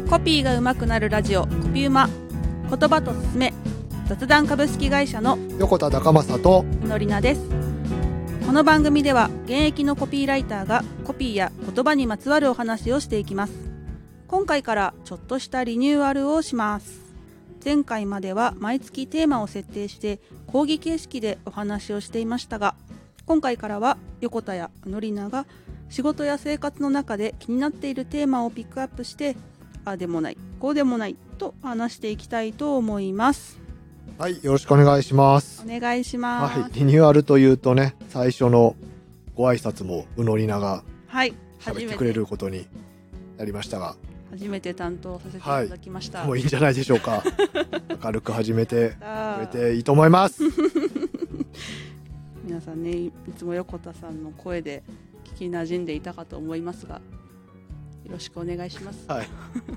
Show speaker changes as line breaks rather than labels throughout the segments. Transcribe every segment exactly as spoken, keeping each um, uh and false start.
コピーが上手くなるラジオコピウマ、言葉とすすめ、雑談株式会社の
横田高政と
みのりなです。この番組では現役のコピーライターがコピーや言葉にまつわるお話をしていきます。今回からちょっとしたリニューアルをします。前回までは毎月テーマを設定して講義形式でお話をしていましたが、今回からは横田やのりなが仕事や生活の中で気になっているテーマをピックアップして、ああでもないこうでもないと話していきたいと思います。
はい、よろしくお願いします。
お願いします。
はい、リニューアルというとね、最初のご挨拶もうのりなが
はい
喋ってくれることになりましたが、
初めて担当させていただきました、
はい、もういいんじゃないでしょうか。明るく始めてくれていいと思います。
皆さんね、いつも横田さんの声で聞き馴染んでいたかと思いますが、よろしくお願いします。
はい、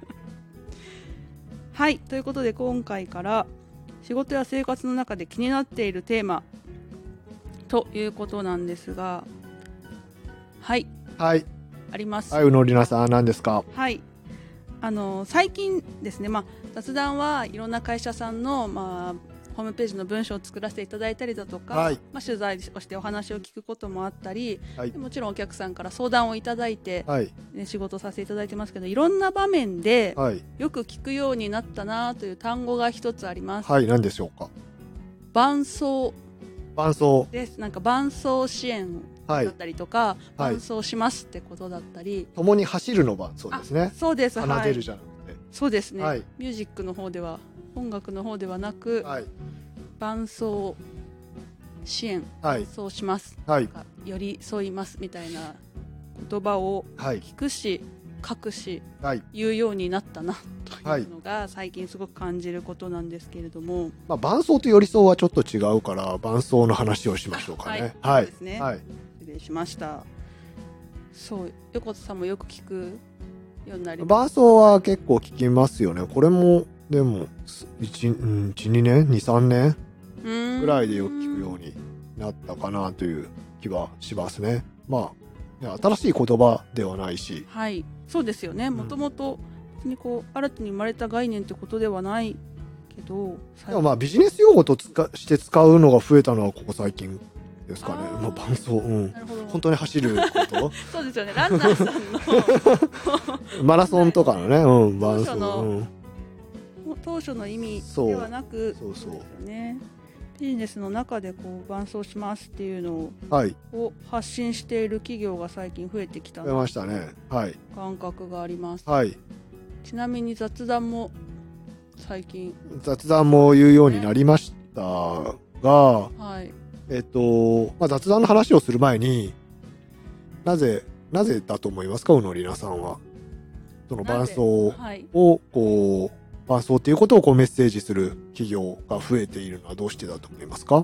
はい、ということで今回から仕事や生活の中で気になっているテーマということなんですが、はい
はい
あります。
はい、うのりなさん何ですか。
はい、あの最近ですね、まあ、雑談はいろんな会社さんの、まあ、ホームページの文章を作らせていただいたりだとか、
はい、
まあ、取材をしてお話を聞くこともあったり、
はい、
もちろんお客さんから相談をいただいて、
はい
ね、仕事させていただいてますけど、いろんな場面で
はい
よく聞くようになったなという単語が一つあります。
はい、何でしょうか。
伴走
伴走
です。なんか伴走支援だったりとか、はい、伴走しますってことだったり、
共に走るの伴走ですね。
そうです。
奏でるじゃなくて、はい、
そうですね、
はい、
ミュージックの方では、音楽の方ではなく、はい、伴走支援、伴走します、はい、寄り添いますみたいな言葉を聞くし、書くし、はい、言うようになったなというのが最近すごく感じることなんですけれども、
まあ、伴走と寄り添うはちょっと違うから伴走の話をしましょうかね。
はい、そうですね、はい、失礼しました。そう、横田さんもよく聞くようになります。
伴走は結構聞きますよね。これもでも いち、にねん にさんねんぐらいでよく聞くようになったかなという気はしますね。まあ新しい言葉ではないし、
はい、そうですよね。もともとにこう新たに生まれた概念ってことではないけど、
でもまあビジネス用語とつかして使うのが増えたのはここ最近ですかね。まあ、伴走、うん、本当に走ること
そうですよね。ランナーさんの
マラソンとかのね、うん、伴走、
うん、当初の意味ではなく、そうそうですよね。ビジネスの中でこう伴走しますっていうのを、はい、を発信している企業が最近増えてきた
増えましたね、はい、
感覚があります、
はい、
ちなみに雑談も最近
雑談も言うようになりましたが、はい、えっと、まあ、雑談の話をする前になぜなぜだと思いますか、うのりなさんは。その伴走をこう伴走っていうことをこうメッセージする企業が増えているのはどうしてだと思いますか。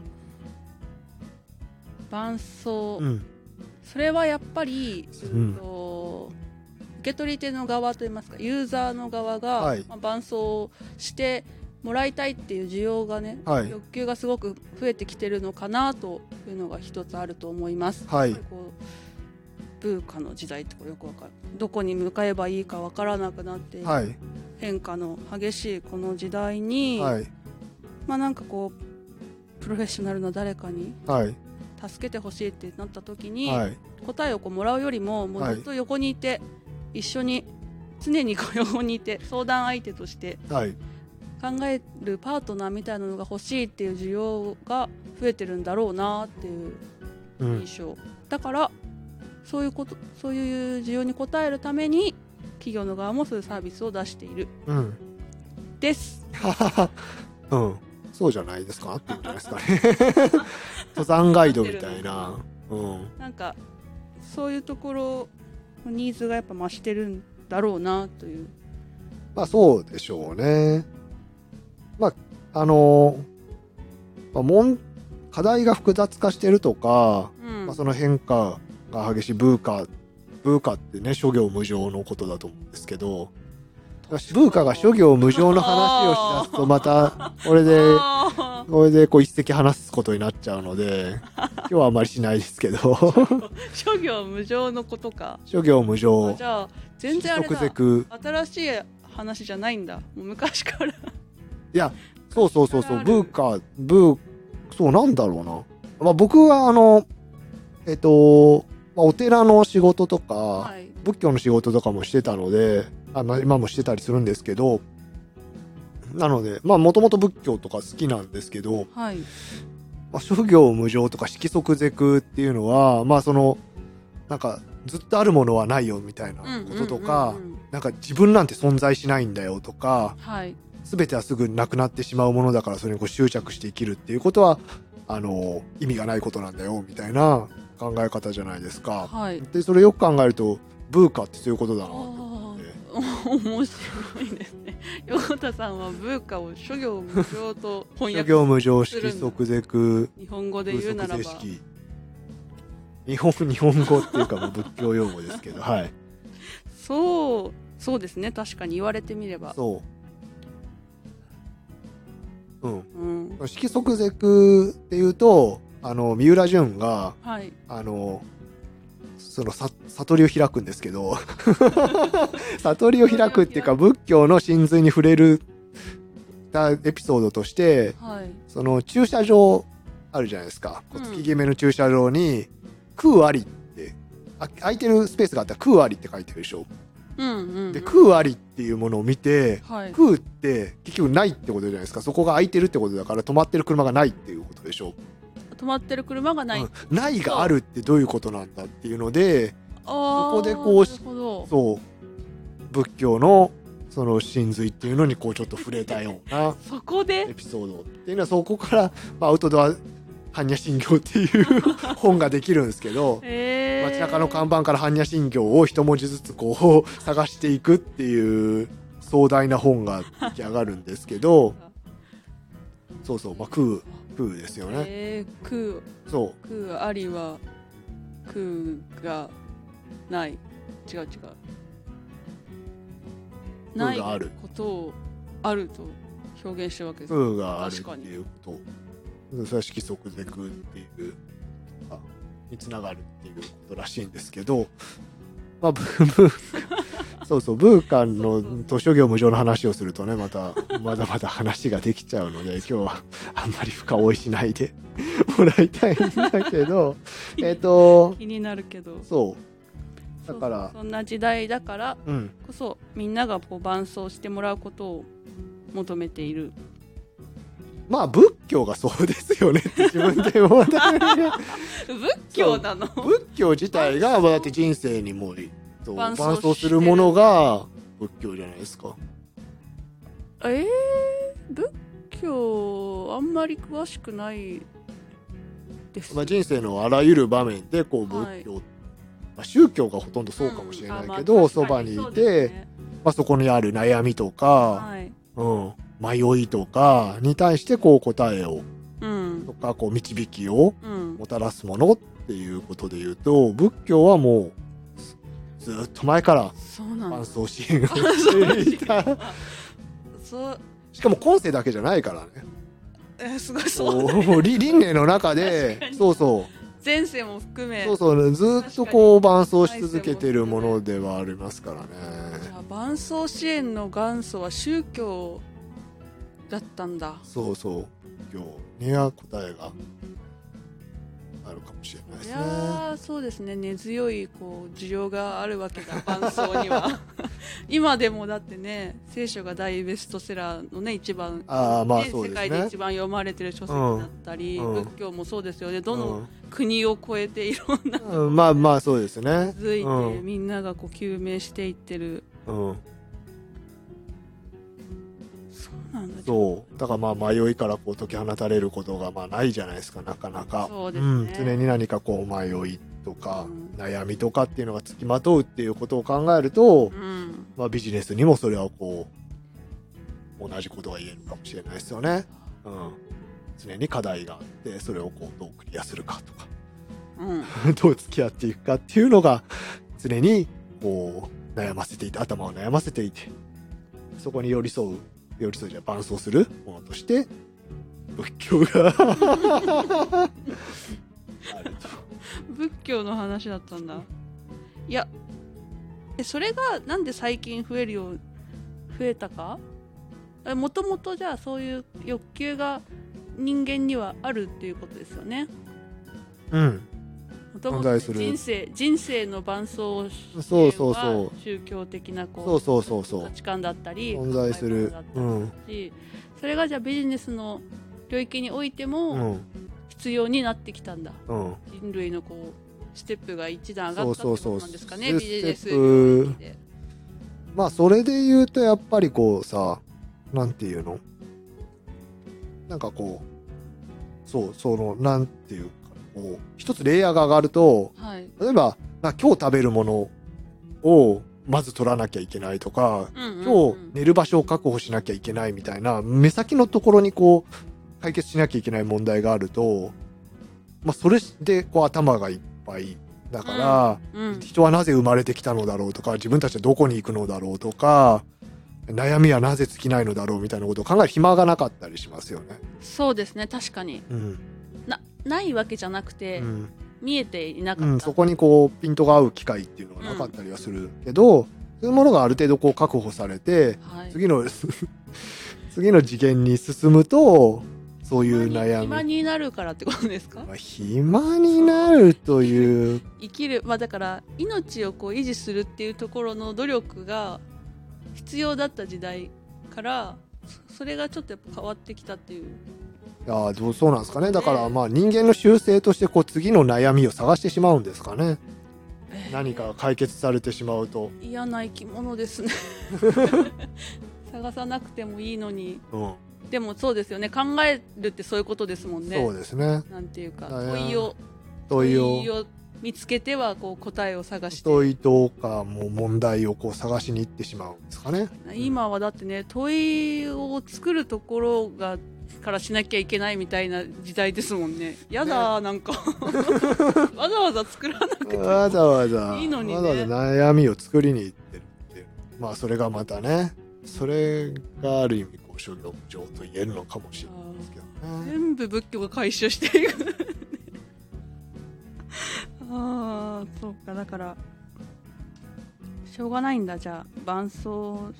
伴走、うん、それはやっぱり、うんと、受け取り手の側といいますかユーザーの側が、はい、まあ、伴走してもらいたいっていう需要がね、はい、欲求がすごく増えてきてるのかなというのが一つあると思います、はい、こうブーカの時代ってよくわかる、どこに向かえばいいかわからなくなっている、はい、変化の激しいこの時代に、はい、まあなんかこうプロフェッショナルな誰かに助けてほしいってなった時に、はい、答えをこうもらうよりも、もうずっと横にいて、はい、一緒に常に横にいて相談相手として考えるパートナーみたいなのが欲しいっていう需要が増えてるんだろうなっていう印象、うん、だからそういうこと、そういう需要に応えるために企業の側もそういうサービスを出している、うん、です。
うん、そうじゃないですかって言うんじゃないですかね。登山ガイドみたいな、うん、
なんかそういうところのニーズがやっぱ増してるんだろうなという。
まあそうでしょうね。まああのまあ、もん課題が複雑化してるとか、うん、まあ、その変化が激しいブーカブーカってね、諸行無常のことだと思うんですけど、ブーカが諸行無常の話をしだすとまたこれでそれでこう一席話すことになっちゃうので、今日はあまりしないですけど。
諸行無常のことか。
諸行無常。
じゃあ、全然あれだ。新しい話じゃないんだ。もう昔から。い
や、そうそうそうそう、ブーか、ブー、そうなんだろうな。まあ僕はあの、えっと、まあ、お寺の仕事とか、はい、仏教の仕事とかもしてたので、あの今もしてたりするんですけど、なので、まあもともと仏教とか好きなんですけど、はい、まあ、諸行無常とか色即是空っていうのは、まあその、なんかずっとあるものはないよみたいなこととか、なんか自分なんて存在しないんだよとか、はい、全てはすぐなくなってしまうものだからそれにこう執着して生きるっていうことは、あの、意味がないことなんだよみたいな考え方じゃないですか。はい、で、それよく考えると、ブーカってそういうことだなと思って。
面白いですね。横田さんはブーカを諸行無常と翻訳するんだ。諸
行無常、色即是空。
日本語で言うならば。
日本、日本語っていうかもう仏教用語ですけど、はい。
そう、そうですね。確かに言われてみれば。
そう。うん。うん、色即是空っていうと、あの、三浦淳が、はい、あの、そのさ悟りを開くんですけど悟りを開くっていうか仏教の真髄に触れるたエピソードとして、はい、その駐車場あるじゃないですか、うん、月決めの駐車場に空ありってあ空いてるスペースがあったら空ありって書いてるでしょ、うんうんうん、で空ありっていうものを見て、はい、空って結局ないってことじゃないですか。そこが空いてるってことだから止まってる車がないっていうことでしょ。
止まってる車がない、うん、
ないがあるってどういうことなんだっていうので、そこでこうそう仏教のその真髄っていうのにこうちょっと触れたような
そこで
エピソードっていうのは、そこから、まあ、アウトドア般若心経っていう本ができるんですけど、えー、街中の看板から般若心経を一文字ずつこう探していくっていう壮大な本が出来上がるんですけどそうそう、まあ、空空ですよね。
えー、空そう空ありは空がない違う違うないことをあると表現してるわけです。
空があるっていうこと、それは色即是空っていうあにつながるっていうことらしいんですけど、まあブーブーそうそうブーカンの諸行無常の話をするとね、またまだまだ話ができちゃうので今日はあんまり深追いしないでもらいたいんだけどえっと
気になるけど、
そうだから
そ, そんな時代だからこそ、うん、みんながこう伴走してもらうことを求めている。
まあ仏教がそうですよねって自分で思った
仏教なの？
仏教自体がだって人生にも伴走するものが仏教じゃないですか。
えー、仏教あんまり詳しくないです、
まあ、人生のあらゆる場面でこう仏教、はい、まあ、宗教がほとんどそうかもしれないけど、そば、うん、にいて、ね、まあ、そこにある悩みとか、はい、うん、迷いとかに対してこう答えを、うん、とかこう導きをもたらすものっていうことでいうと、仏教はもうずっと前から伴走支援をしていたしかも今世だけじゃないからね。
えー、すごいそう
輪廻の中でそうそう
前世も含め
そうそうずっとこう伴走し続けてるものではありますからね。
じゃあ伴走支援の元祖は宗教だったんだ。
そうそう仏教には答えがあるかもしれないですね。い
やそうですね、根強いこう需要があるわけだ伴走には今でもだってね、聖書が大ベストセラーのね一番
あ、まあそうですね、
世界で一番読まれてる書籍だったり、うん、仏教もそうですよね、どの国を超えていろんな、
うん、まあまあそうですね、
続いて、うん、みんながこう究明していってる、うん、
なんだそうだからまあ迷いからこう解き放たれることがまあないじゃないですか、なかなか。
そうですね、うん、
常に何かこう迷いとか、うん、悩みとかっていうのがつきまとうっていうことを考えると、うん、まあ、ビジネスにもそれはこう同じことが言えるかもしれないですよね、うん、常に課題があってそれをこうどうクリアするかとか、うん、どう付き合っていくかっていうのが常にこう悩ませていて、頭を悩ませていて、そこに寄り添う寄り添いじゃ伴走するものとして仏教が
仏教の話だったんだ。いやえそれがなんで最近増えるよう増えたか。もともとじゃあそういう欲求が人間にはあるっていうことですよね。
うん。
もともと人生人生の伴走
そうそうそう
宗教的なこう
そうそうそうそう
価値観だったり
存在する、
うん、それがじゃあビジネスの領域においても必要になってきたんだ、うん、人類のこうステップが一段上がったってことなんですかね。ビジネス領域で。
まあそれで言うとやっぱりこうさ、なんていうの、なんかこうそうそのなんていうかこう一つレイヤーが上がると、はい、例えば今日食べるものをまず取らなきゃいけないとか、うんうんうん、今日寝る場所を確保しなきゃいけないみたいな目先のところにこう解決しなきゃいけない問題があると、まあ、それでこう頭がいっぱいだから、うんうん、人はなぜ生まれてきたのだろうとか、自分たちはどこに行くのだろうとか、悩みはなぜ尽きないのだろうみたいなことを考える暇がなかったりしますよね。
そうですね、確かに、うん、な, ないわけじゃなくて、うん、見えていなかった、うん、
そこにこうピントが合う機会っていうのがなかったりはするけど、うん、そういうものがある程度こう確保されて、はい、次の次の次元に進むとそういう悩み
暇になるからってことですか。
まあ、暇になるという
生きる、まあ、だから命をこう維持するっていうところの努力が必要だった時代からそれがちょっとやっぱ変わってきたっていう。
いやどうそうなんですかね。だからまあ人間の習性としてこう次の悩みを探してしまうんですかね、えー、何か解決されてしまうと。
嫌な生き物ですね探さなくてもいいのに、うん、でもそうですよね、考えるってそういうことですもんね。
そうですね、
なんていうか問いを問いを見つけてはこう答えを探して、
問いとかもう問題をこう探しに行ってしまうんですかね。
今はだってね、問いを作るところがからしなきゃいけないみたいな時代ですもんね。やだ、ね、なんかわざわざ作らなくても
わざわざ
いいのにね、
わざわざ悩みを作りに行ってるっていう、まあそれがまたね、それがある意味こう諸行無常と言えるのかもしれないですけどね。
全部仏教が回収していくああ、そうか。だからしょうがないんだ。じゃあ伴走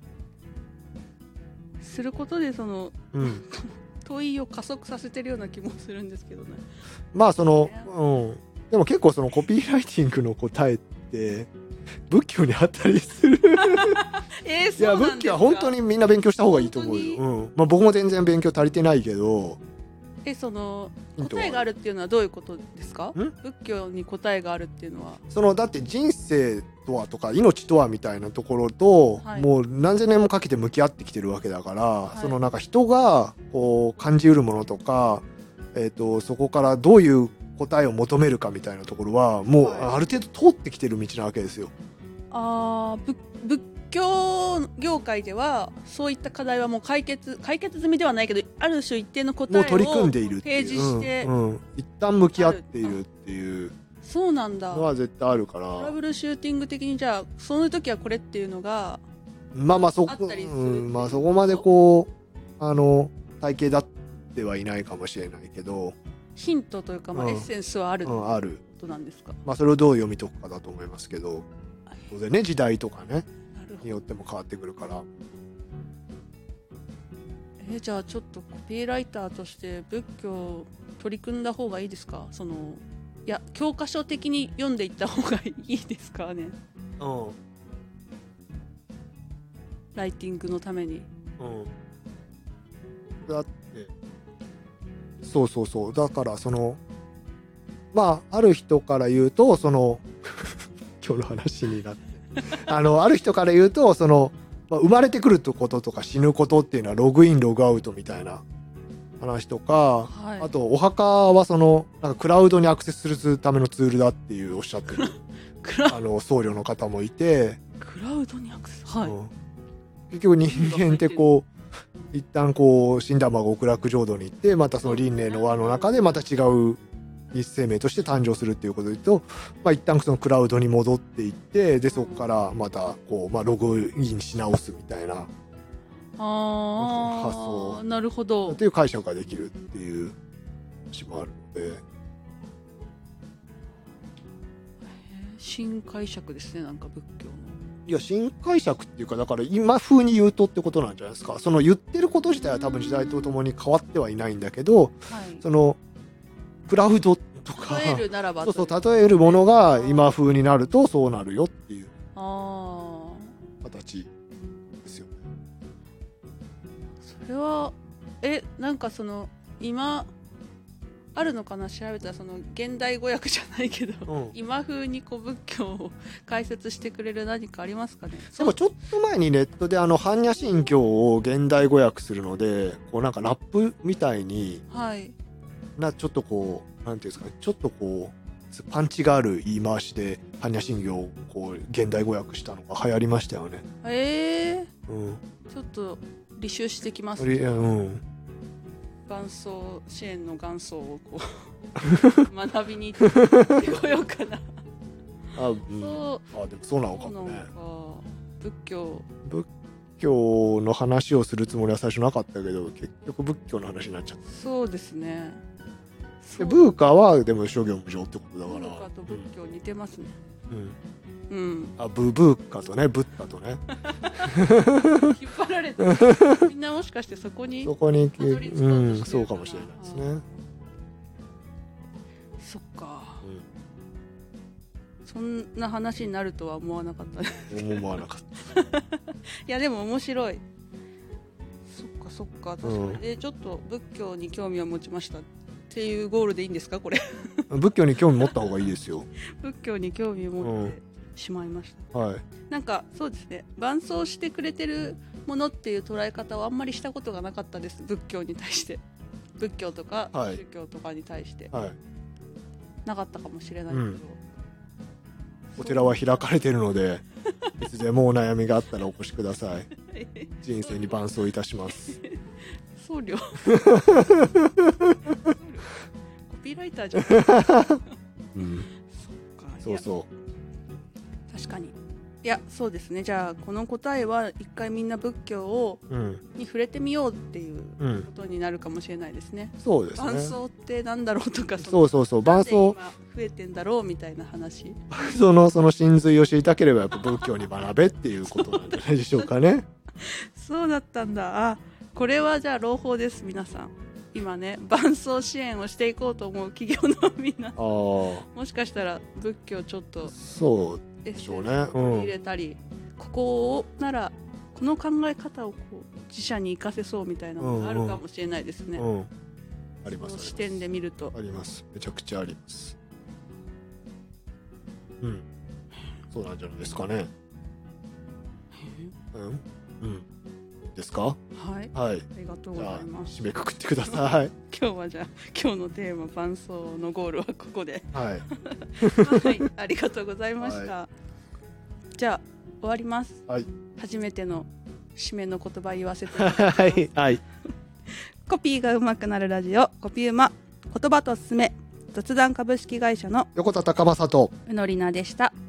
することでその、うん、問いを加速させてるような気もするんですけどね。
まあその、うん、でも結構そのコピーライティングの答えって仏教にあったりする
えー、
いや仏教は本当にみんな勉強した方がいいと思うよ、うん、まあ、僕も全然勉強足りてないけど。
えその答えがあるっていうのはどういうことですか。仏教に答えがあるっていうのは
そのだって人生とはとか命とはみたいなところと、はい、もう何千年もかけて向き合ってきてるわけだから、はい、そのなんか人がこう感じうるものとか、えーと、そこからどういう答えを求めるかみたいなところはもうある程度通ってきてる道なわけですよ。
あー、仏教業界ではそういった課題はもう解決解決済みではないけど、ある種一定の答えを
取り組んでいる
提示して、
うんうん、一旦向き合っているっていう
そうなんだ
のは絶対あるから、
トラブルシューティング的にじゃあその時はこれっていうのが
まあまあそこ、うん、まあそこまでこうあの体系だってはいないかもしれないけど
ヒントというか、まあ、エッセンスはある、うん、
ある
ことなんですか。
まあそれをどう読み解くかだと思いますけど、当然ね時代とかねによっても変わってくるから。
えじゃあちょっとコピーライターとして仏教取り組んだ方がいいですか。そのいや教科書的に読んでいった方がいいですかね。うん。ライティングのために。
うん。だってそうそうそうだからそのまあある人から言うとその今日の話になって。あのある人から言うとその、まあ、生まれてくることとか死ぬことっていうのはログインログアウトみたいな話とか、はい、あとお墓はそのなんかクラウドにアクセスするためのツールだっていうおっしゃってるあの僧侶の方もいて、
クラウドにアクセス、はい、うん、
結局人間ってこう一旦こう死んだまま極楽浄土に行ってまたその輪廻の輪の中でまた違う一生命として誕生するっていうことで言うと、まあ、一旦そのクラウドに戻っていってでそこからまたこう、まあ、ログインし直すみたいな
あ
発想
なるほど
っていう解釈ができるっていう話もあるので、
新解釈ですね、なんか仏教の。
いや新解釈っていうか、だから今風に言うとってことなんじゃないですか。その言ってること自体は多分時代とともに変わってはいないんだけど、
はい、
そのクラウドとか
例えるならば
そうそう例えるものが今風になるとそうなるよっていう形ですよね。
それはえなんかその今あるのかな、調べたらその現代語訳じゃないけど、うん、今風にこう仏教を解説してくれる何かありますかね。
でもちょっと前にネットであの般若心経を現代語訳するので、こうなんかラップみたいに、
はい、な
ちょっとこうなんていうんですかね、ちょっとこうパンチがある言い回しで般若心経をこう現代語訳したのが流行りましたよね。
え
ー、うん、
ちょっと履修してきます
ね。うん
元祖支援の元祖をこう学びに行ってこようかな。
あ、うん、そうあでもそうなのかもね。
仏教
仏教の話をするつもりは最初なかったけど、結局仏教の話になっちゃった。
そうですね。
でブーカはでも諸行無常ってことだから、
ブーカと仏教似てますね。
うん、
うん、
あブブーカとねブッダとね
引っ張られてみんなもしかしてそこに
そこにうんそうかもしれないですね。
そっか、うん、そんな話になるとは思わなかったです
思わなかったい
やでも面白い。そっかそっか確かに、うん、えちょっと仏教に興味を持ちましたっていうゴールでいいんですかこれ
仏教に興味持った方がいいですよ。
仏教に興味を持って、うんしまいました、
はい、
なんかそうですね、伴走してくれてるものっていう捉え方をあんまりしたことがなかったです。仏教に対して、仏教とか宗教とかに対して、はい、なかったかもしれないけど、うん、
お寺は開かれてるのでいつでもお悩みがあったらお越しください人生に伴走いたします
僧侶コピーライターじゃないうん、
そっかそうそう
確かに。いやそうですね、じゃあこの答えは一回みんな仏教を、うん、に触れてみようっていうことになるかもしれないですね、
うん、そうですね。
伴走ってなんだろうとか、
そうそうそう伴走
増えてんだろうみたいな話
そのその真髄を知りたければやっぱ仏教に学べっていうことなんじゃないでしょうかね
そうだったんだ。あ、これはじゃあ朗報です。皆さん今ね伴走支援をしていこうと思う企業のみんなもしかしたら仏教ちょっと
そうでしょうね、
うん、入れたり、ここをならこの考え方をこう自社に生かせそうみたいなのがあるかもしれないですね、うんうん、
あります。
視点で見ると
あります。めちゃくちゃあります。うんそうなんじゃないですかね。うんうんですか。はい、はい、あ
りがとうございます。
締めくくってください
今日はじゃあ今日のテーマ伴走のゴールはここで
はい、
はい、ありがとうございました、はい、じゃあ終わります、はい、初めての締めの言葉言わせていただきますはい、はい、コピーが上手くなるラジオコピウマ、言葉とすすめ、雑談株式会社の
横田隆正と
宇野里奈でした。